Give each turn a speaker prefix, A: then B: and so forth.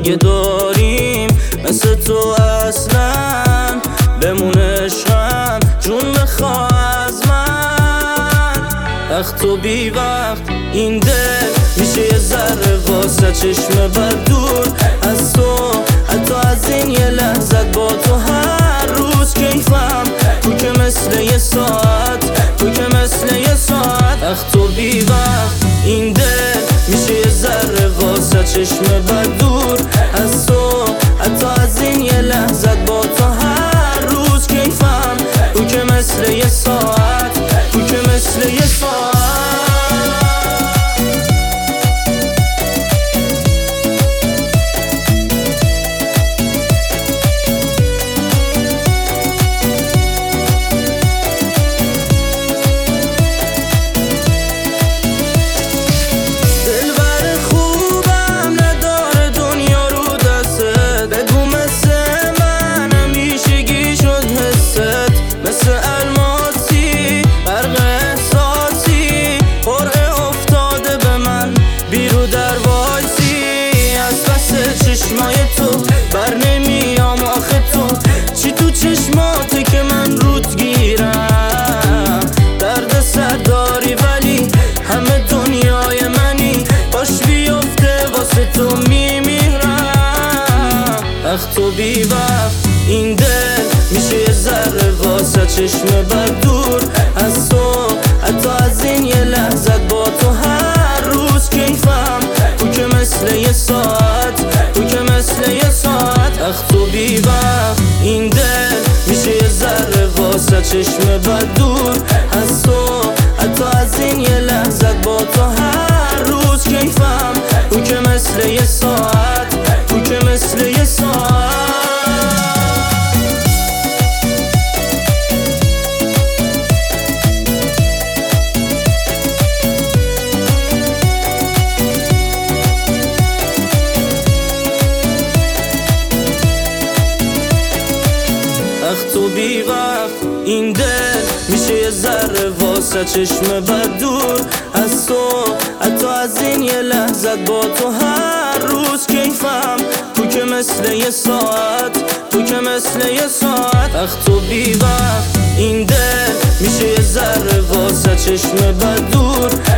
A: که داریم مثل تو اصلا بمونه عشقم جون بخوا از من. وقت و بی وقت این دل میشه یه ذره واسه چشم بد دور از تو، حتی از این یه لحظت با تو هر روز کیفم. تو که مثل یه ساعت، تو که مثل یه ساعت. وقت و بی وقت این دل میشه یه ذره واسه چشم بد دور از تو، حتی از این یه لحظت با تو هر روز کیفم. تو که مثل یه ساعت، تو که مثل یه ساعت. چشمای تو بر نمیام آخه تو چی تو چشماته که من روت گیرم. درد سر داری ولی همه دنیای منی، باش بیفته واسه تو میمیرم. وقت و بی وقت این دل میشه یه ذره واسه چشم بد دور از تو، حتی از این یه لحظت با تو هر روز کیفم. تو که مثل یه ساعت، تو که مثل یه ساعت. وقت و بی وقت این دل میشه یه ذره واسه چشم بد دور از تو، حتی از این یه لحظت با تو هر روز کیفم. تو که مثل یه ساعت، تو که مثل یه ساعت. وقت و بی وقت این دل میشه یه ذره واسه چشم بد دور از تو، حتی از این یه لحظت با تو هر روز کیفم. تو که مثل یه ساعت، تو که مثل یه ساعت. وقت و بی وقت این دل میشه یه ذره واسه چشم بد دور